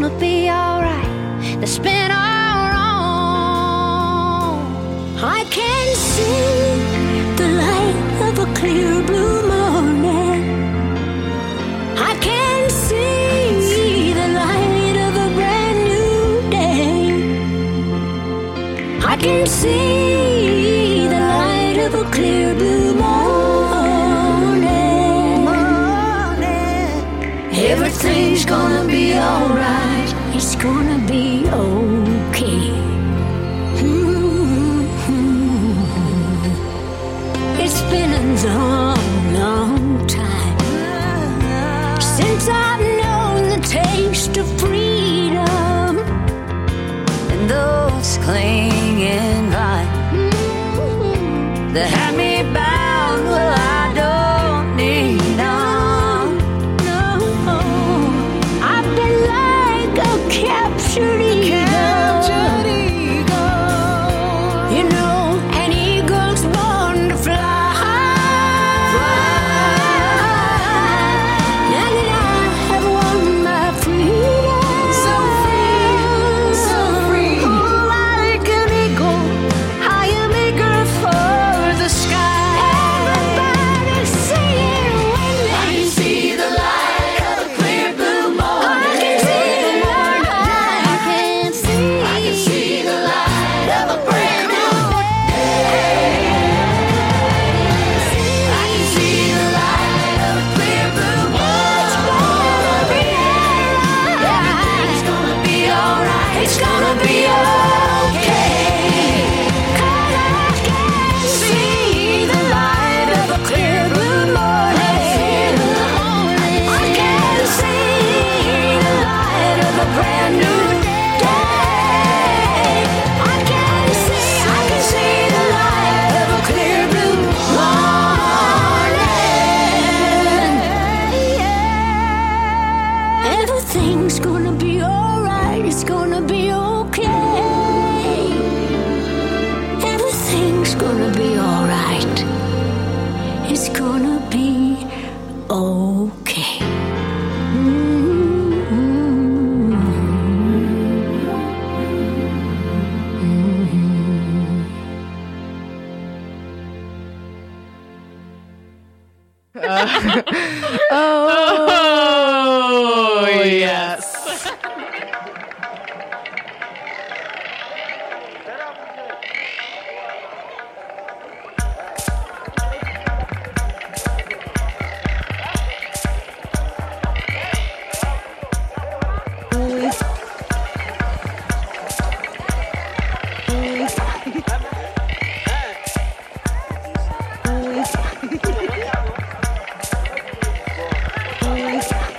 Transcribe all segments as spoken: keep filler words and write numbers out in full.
gonna be alright. That's been all wrong. I can see the light of a clear blue morning. I can see the light of a brand new day. I can see the light of a clear blue morning. Everything's gonna be alright. It's gonna be okay. Mm-hmm. It's been a long, long time since I've known the taste of freedom and those clinging vines that had me bound. Well, I don't need them. No, I've been like a captured eagle. Captured eagle. You know, an eagle's born to fly. Now that I have won my freedom, so free, so free. Oh, like an eagle, I am eager for the sky. Everybody sing it with me. I can see the light of a clear blue morning. I can see the light. I can see. I can see the light of a brand new day. I can see the light of a clear blue morning. Everything's gonna be alright. It's gonna be okay. 'Cause I can see the light of a clear blue morning. I can see the light of a brand new day. I can see, I can see the light of a clear blue morning. Everything's gonna be alright. It's gonna be okay. Everything's gonna be alright. It's gonna be okay. Oh, yes. Thank you.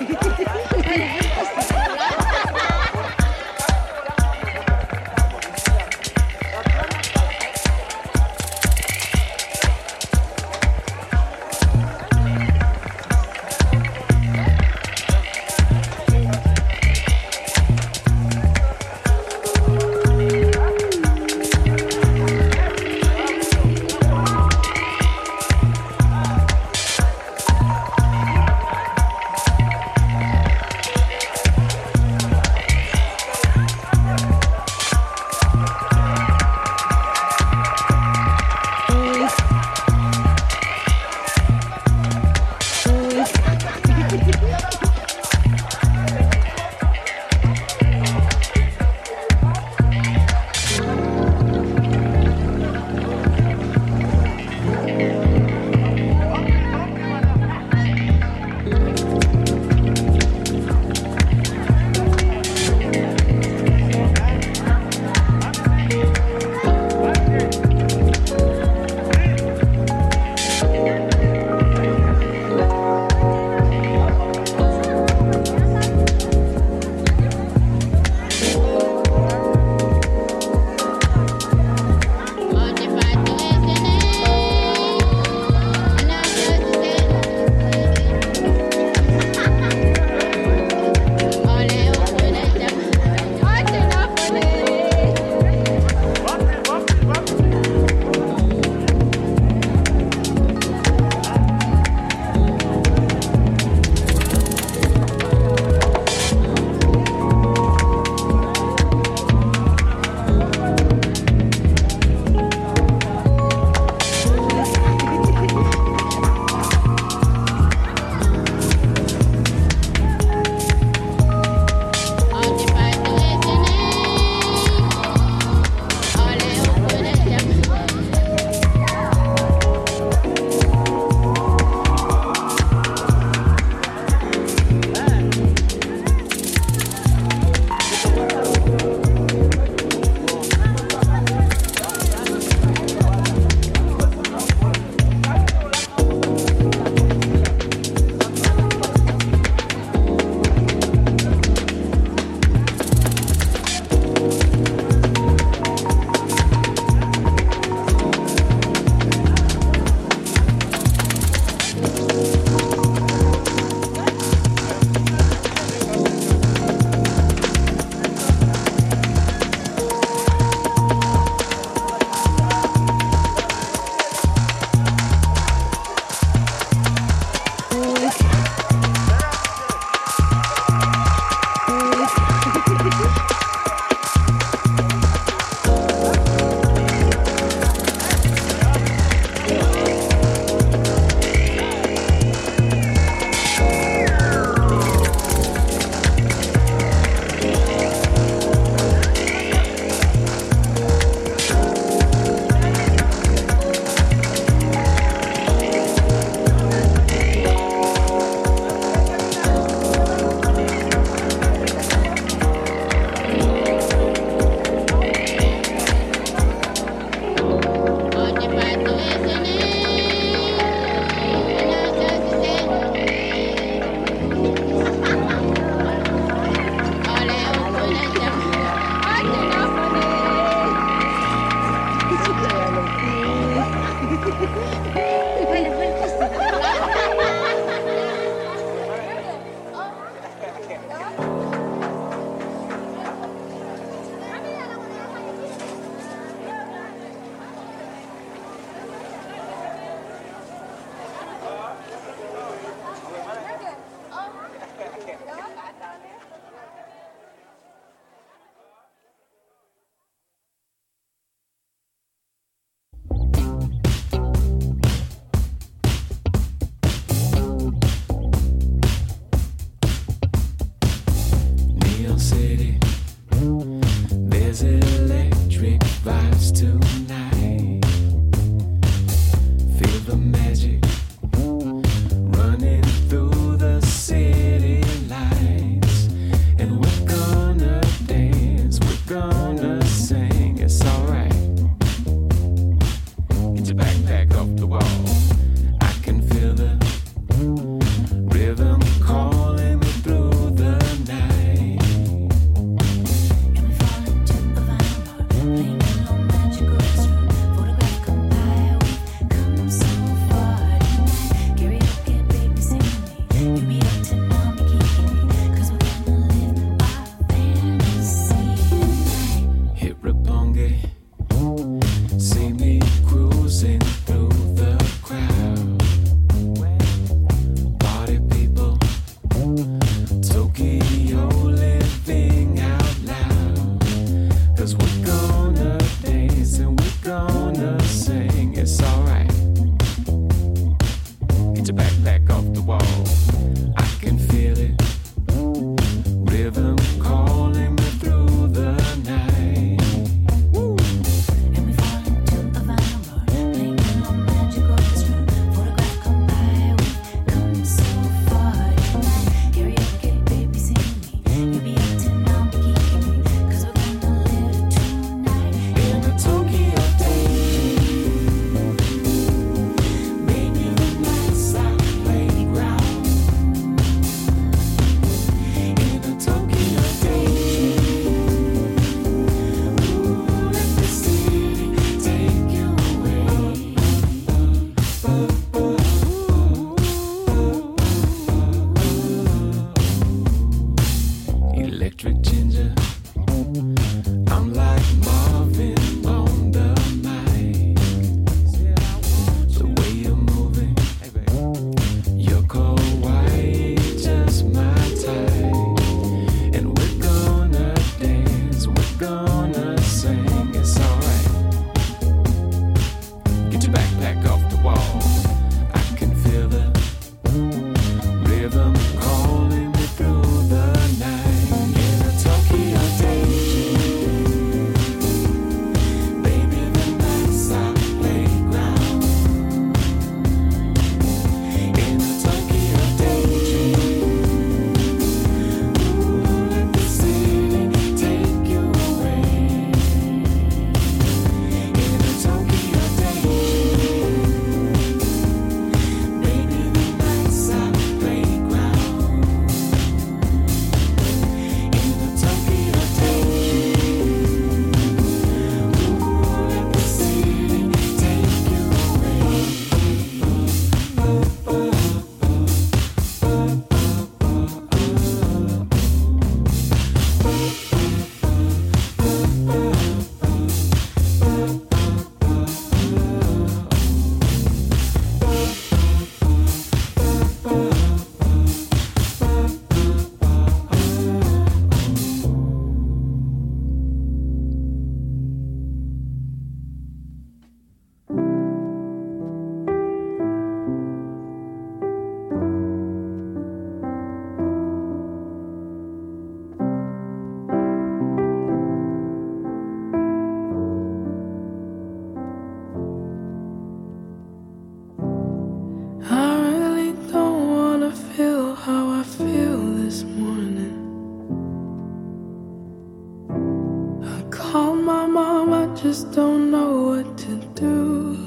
just don't know what to do.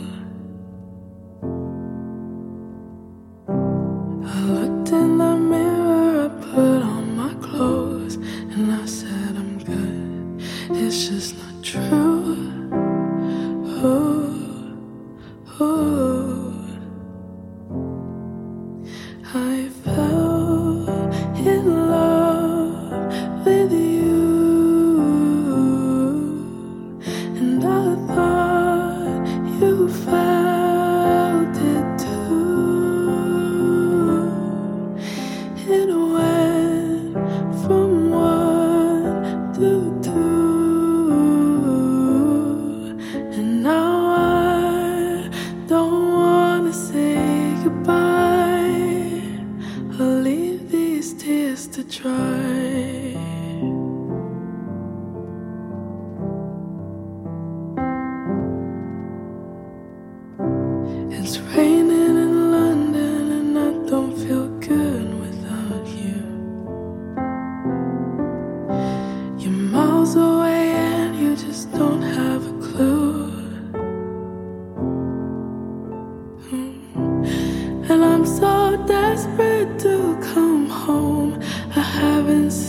I looked in the mirror, I put on my clothes, and I said I'm good. It's just not true. Ooh, ooh. I fell in love with you, and I thought you felt it too. It went from one to two, and now I don't wanna say goodbye. I'll leave these tears to dry. It's raining in London and I don't feel good without you. You're miles away and you just don't have a clue. And I'm so desperate to come home. I haven't seen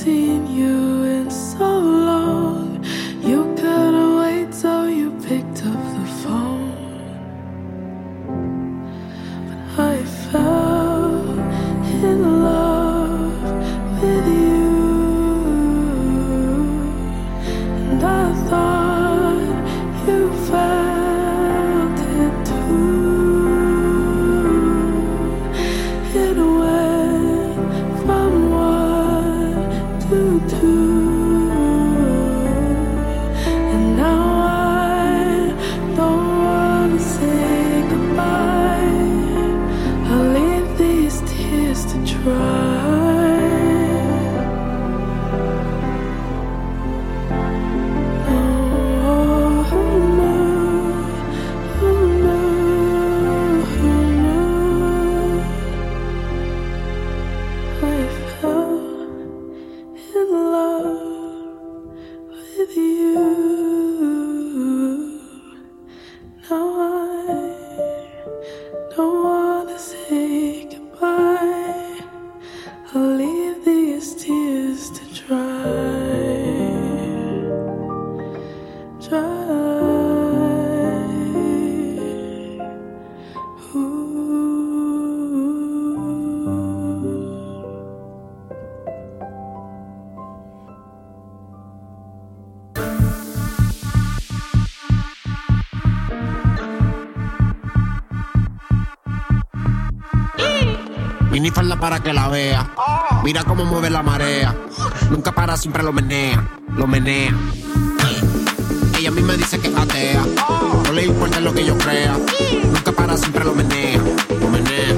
Minifalda para que la vea. Mira cómo mueve la marea. Nunca para, siempre lo menea. Lo menea. Ella a mí me dice que es atea. No le importa lo que yo crea. Nunca para, siempre lo menea. Lo menea.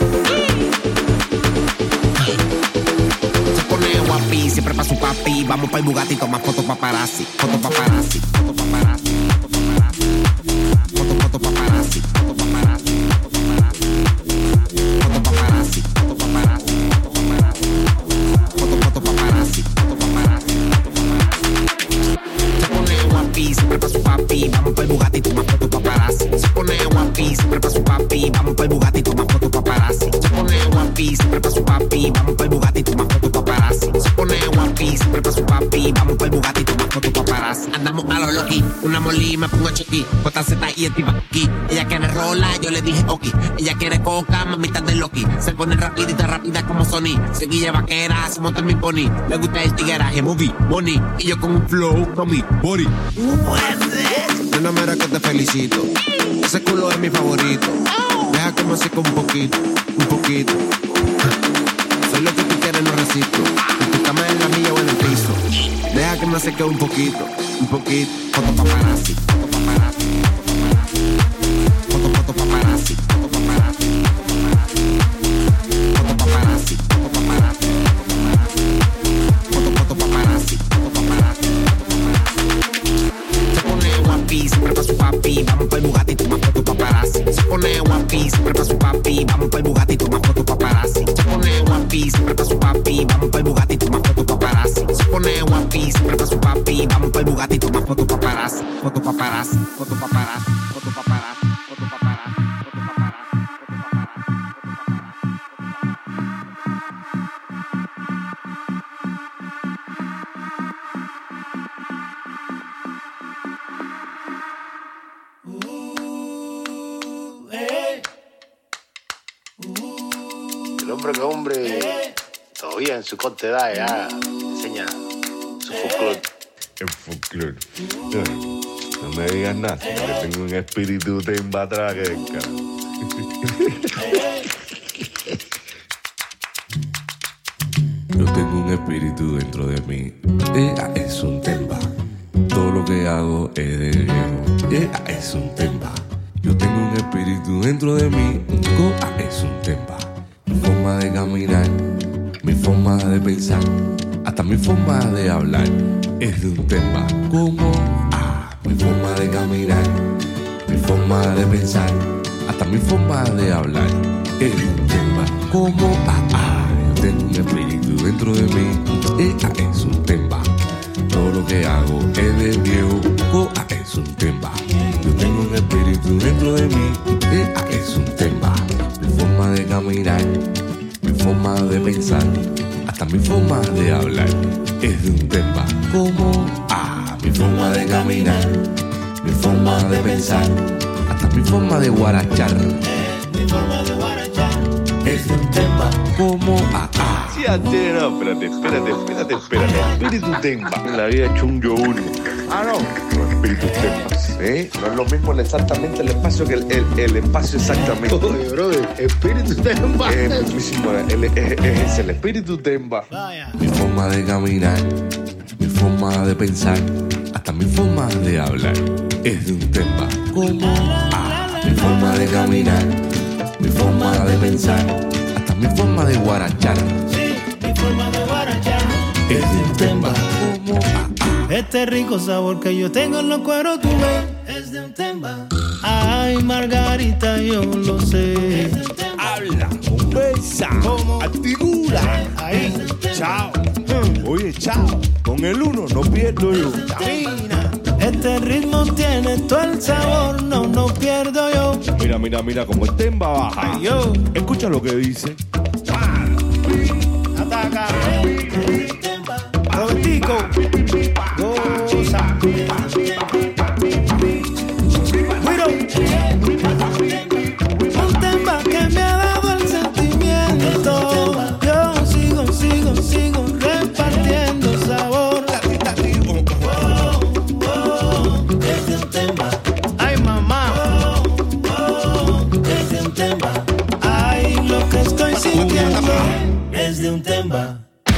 Se pone guapi, siempre pa' su papi. Vamos pa' el Bugatti, toma fotos paparazzi. Fotos paparazzi. Fotos paparazzi. Fotos fotos paparazzi. Fotos paparazzi. Siempre pa' su papi, vamos pa' el Bugatti, toma foto paparazzi. Se pone guapi, siempre pa' su papi, vamos pa' el Bugatti, toma foto paparazzi. Se pone guapi, siempre pa' su papi, vamos pa' el Bugatti, toma foto paparazzi. Se pone guapi, siempre pa' su papi, vamos pa' el Bugatti, toma foto paparazzi. Andamos a lo loqui, una molí, me pongo chequi, J Z y el aquí. Ella quiere rola, yo le dije ok. Ella quiere coca, mamita de Loki. Se pone rapidita, rápida como Sony. Seguilla vaquera, se monta en mi pony. Le gusta el tigueraje, movie, money. Y yo con un flow, con mi body. Nena, mira que te felicito. Ese culo es mi favorito. Deja que me seque un poquito, un poquito. Soy lo que tú quieres, no resisto. En tu cama, en la mía o en el piso. Deja que me seque un poquito, un poquito. Foto paparazzi, foto paparazzi. Foto, foto paparazzi, foto paparazzi. Foto paparazzi, foto paparazzi. Foto, foto paparazzi, foto paparazzi. Siempre pa' su papi, vamos pa' el Bugatti, toma foto paparazzi. Se pone guapi, siempre pa' su papi, vamos pa' el Bugatti, toma foto paparazzi. Se pone guapi, siempre pa' su papi, vamos pa' el Bugatti, toma foto paparazzi. Se pone guapi, siempre pa' su papi, vamos pa' el Bugatti, toma foto paparazzi. Foto paparazzi, foto paparazzi, foto paparazzi, foto paparazzi, foto paparazzi. El hombre que hombre, todavía en su corta edad ya enseña su folclore. El folclore. No me digas nada, que tengo un espíritu de embatraga que el cara. Yo tengo un espíritu dentro de mí. Ella es un temba. Todo lo que hago es de viejo. Ella es un temba. Yo tengo un espíritu dentro de mí. Ella es un temba. Mi forma de caminar, mi forma de pensar, hasta mi forma de hablar es de un temba. Como ah, mi forma de caminar, mi forma de pensar, hasta mi forma de hablar es de un temba. Como ah, ah, yo tengo un espíritu dentro de mí. Ella es un temba. Todo lo que hago es de viejo. Ella es un temba. Yo tengo un espíritu dentro de mí. Ella es un temba. Mi forma de caminar, mi forma de pensar, hasta mi forma de hablar es de un temba. Como ah, mi forma de caminar, mi forma de pensar, hasta mi forma de guarachar. Mi forma de guarachar es de un temba. Como ah, ah. Sí, antes, no, espérate, espérate, espérate, espérate. Espíritu temba. En la vida he hecho un yo único. Ah, no. Los espíritus temas, ¿eh? No es lo mismo el exactamente el espacio que el, el, el espacio exactamente. Oye, brother, espíritu temba. Es el mismo, el, es, es el espíritu temba. Mi forma de caminar, mi forma de pensar, hasta mi forma de hablar es de un temba. Como ah, mi forma de caminar, mi forma de pensar, hasta mi forma de guarachar. Sí, mi forma de guarachar es de un temba. Como ah, ah. Este rico sabor que yo tengo en los cueros, tú ves, es de un temba. Ay, Margarita, yo lo sé. Habla, conversa, ¿Cómo? articula. Ahí, Chao. Oye, chao. Con el uno no pierdo yo. camina. Este ritmo tiene todo el sabor, no, no pierdo yo. Mira, mira, mira, como el temba baja. Ay, yo. Escucha lo que dice. Ataca. Robertico. Goza. Guiro. Un temba que me ha dado el sentimiento. Yo sigo, sigo, sigo repartiendo sabor. Oh, oh, es de un temba. Ay, mamá. Oh, oh, es de un temba. Ay, lo que estoy sintiendo es de un temba.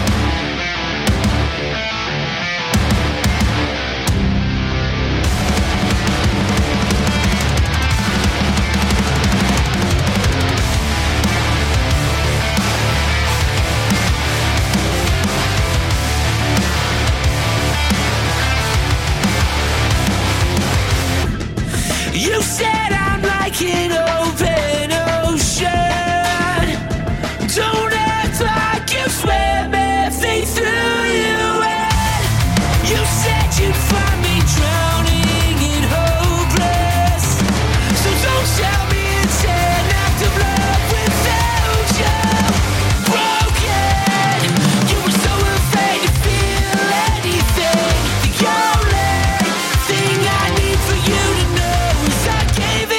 You said I'm like an open ocean. Don't act like you swim everything through you. And you said you'd find me drowning and hopeless. So don't tell me it's an act of love without you. Broken. You were so afraid to feel anything. The only thing I need for you to know is I gave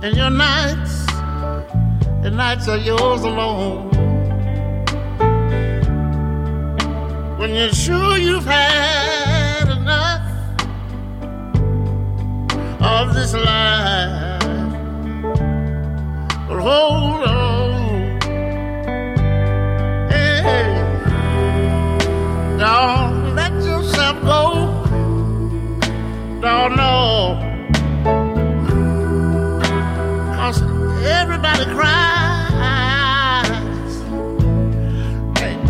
And your nights, the nights are yours alone. When you're sure you've had enough of this life, but hold on, hey, don't let yourself go, don't know, 'cause everybody cries, hey,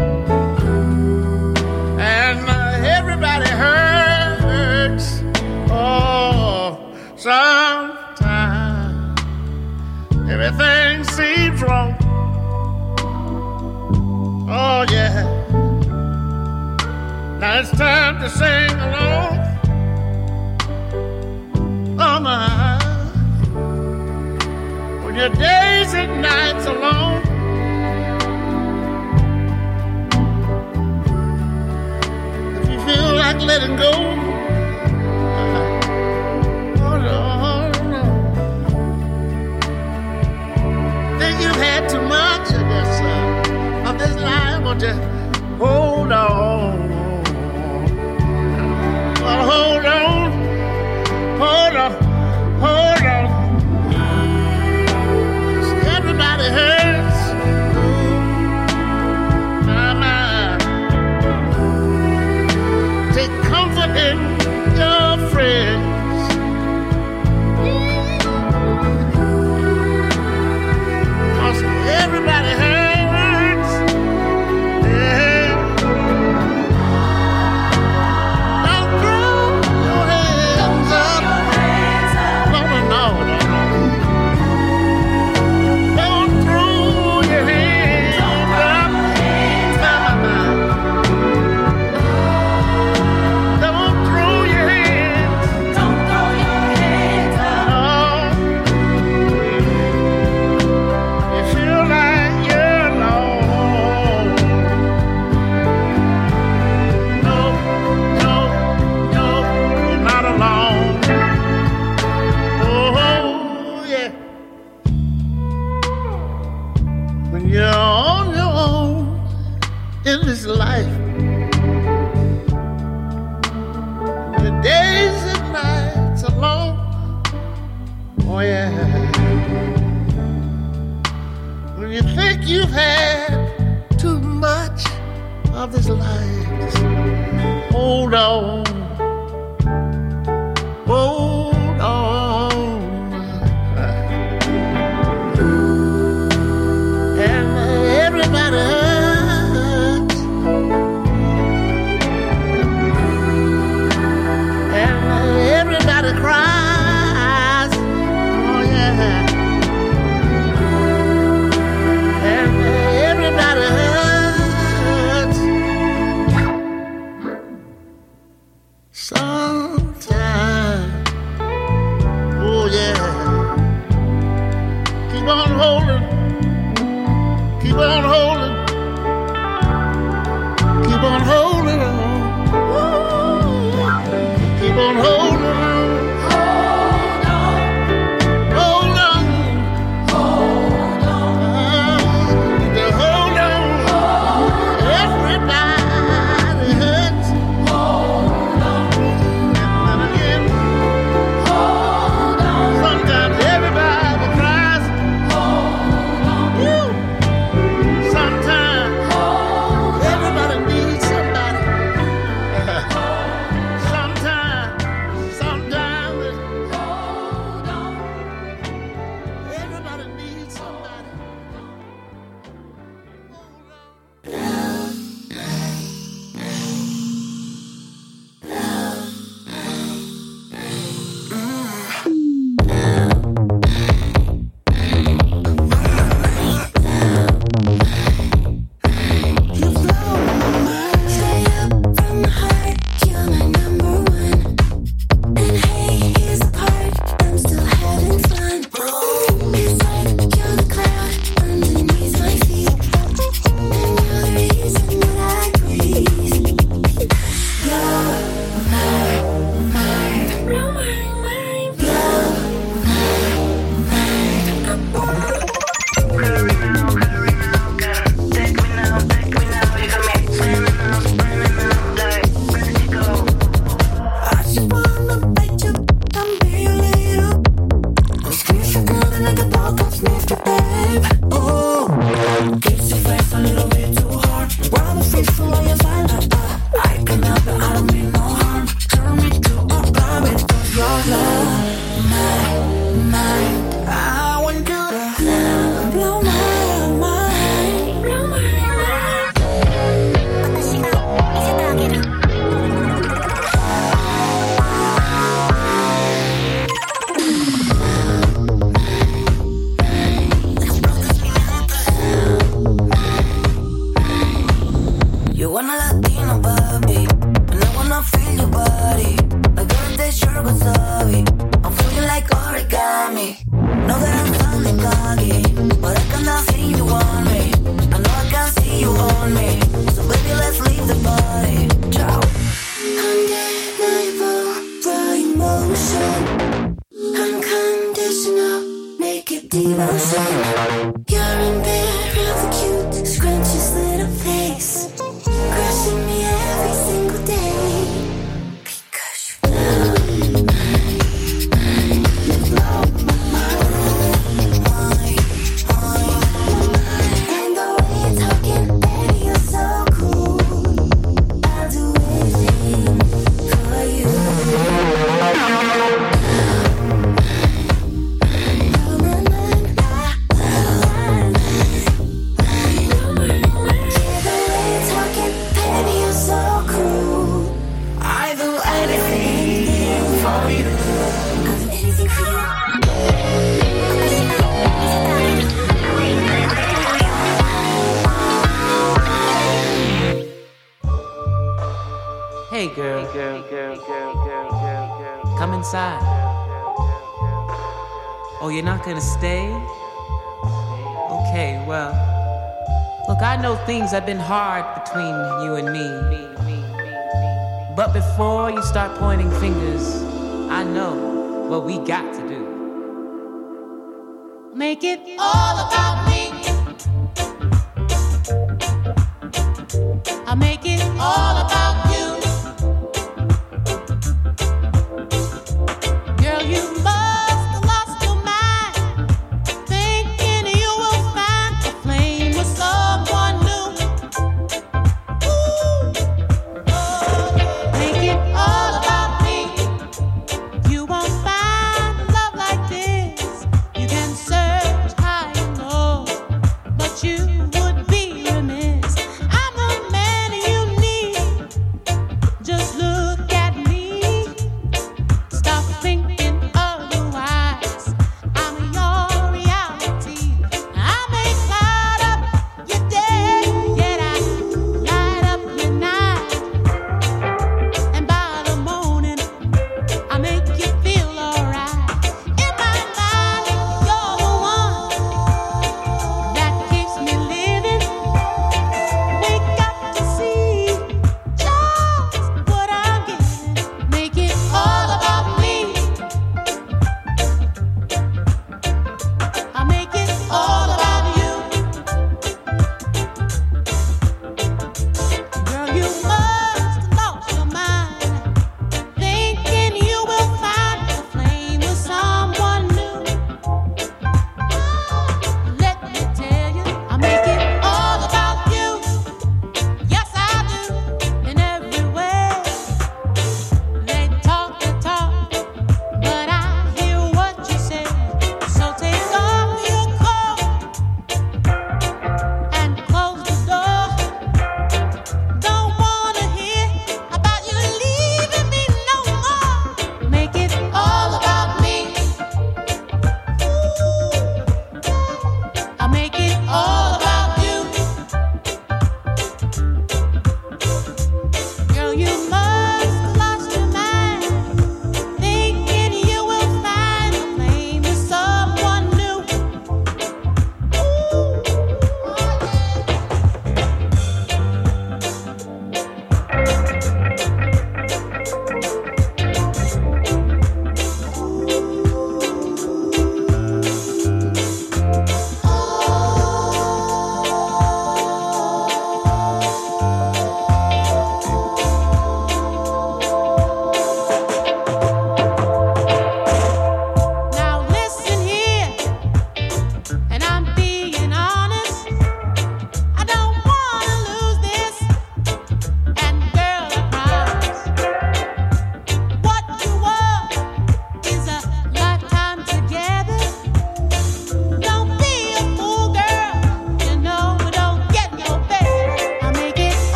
and uh, everybody hurts, oh, sometimes everything seems wrong, oh yeah, now it's time to sing along, oh my, when your days and nights alone, if you feel like letting go, oh no, no, think you've had too much of this, uh, of this life, won't you hold on, well, hold on, hold on, hold on. Everybody hurts, my mind. Take comfort in your friends. 'Cause everybody hurts, yeah. Don't throw your hands up. No, no, no, no. Don't throw your hands up. Don't throw your hands. Don't throw your hands up. You feel like you're alone. No, no, no, you're not alone. Oh, yeah. When you're on your own in this life, the days and nights alone, oh yeah. When you think you've had too much of this life, just hold on, hold on. And everybody hurts, and everybody cries, oh yeah, and everybody hurts sometime, oh yeah. Keep on holding. Keep on holding, keep on holding on, keep on holding on, hold on, hold on, hold on, hold on, everybody hurts, hold on, and again, hold on, sometimes everybody cries, hold on, you. devotion. Unconditional, naked devotion. You're in bed, real cute, scrumptious little face. Crushing me every single day. Because you love me. You blow my mind. And the way you're talking, baby, you're so cool. I'll do anything for you. Hey girl, girl, girl, girl, girl, girl, girl, come inside. Oh, you're not gonna stay? Okay, well, look, I know things have been hard between you and me. But before you start pointing fingers, I know what we got to do. Make it all about me. I'll make it all about you. Girl, you must have lost your mind, thinking you will find a flame with someone new. Ooh. Oh, make it all about me. You won't find love like this. You can search high and low, but you would be remiss. I'm the man you need.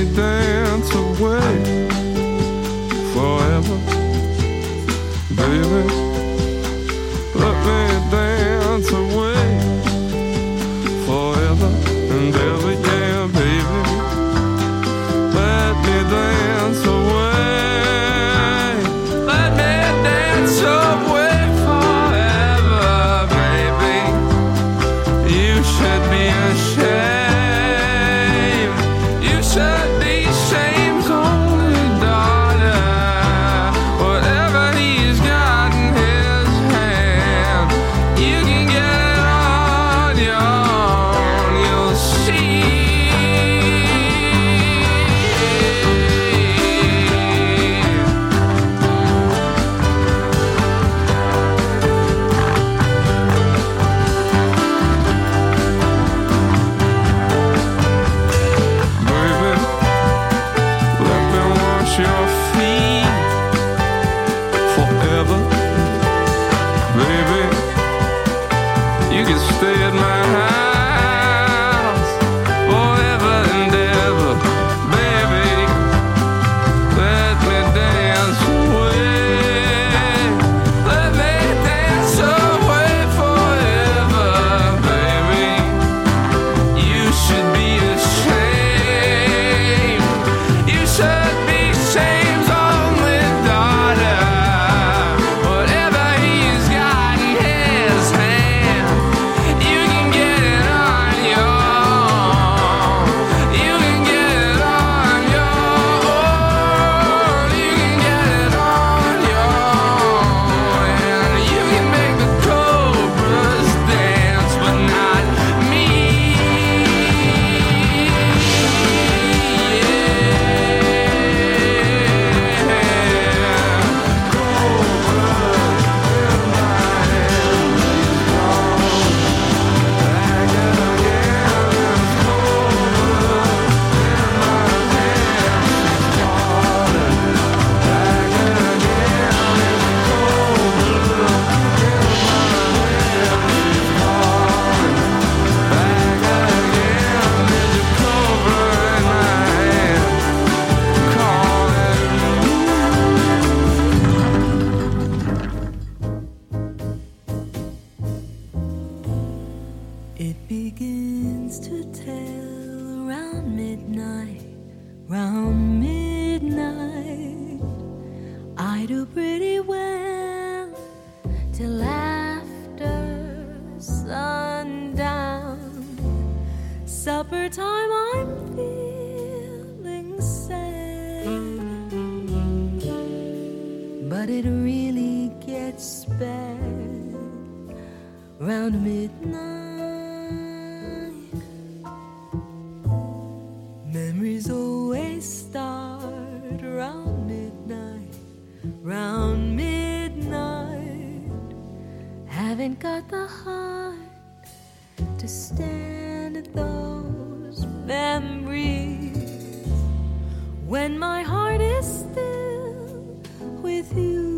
dance away forever, baby. Let me dance away forever and ever, yeah, baby. Let me dance away. Let me dance away forever, baby. You should be ashamed. You should be shame's only daughter. Whatever he's got in his hand, you can get it on your own. You'll see. Baby, let me wash your feet forever. Baby, you can stay at my house forever and ever. Baby, let me dance away. Let me dance away forever, baby. You should be ashamed. You should be shame's only daughter. Whatever he's got in his hand, you can get it on your own. You can get it on your own. You can get it on your own. And you can make the cobras dance, but not me. It begins to tell around midnight, round midnight. I do pretty well till after sundown. Supper time, I'm feeling sad, but it really gets bad round midnight. Memories always start around midnight, round midnight. Haven't got the heart to stand those memories when my heart is still with you.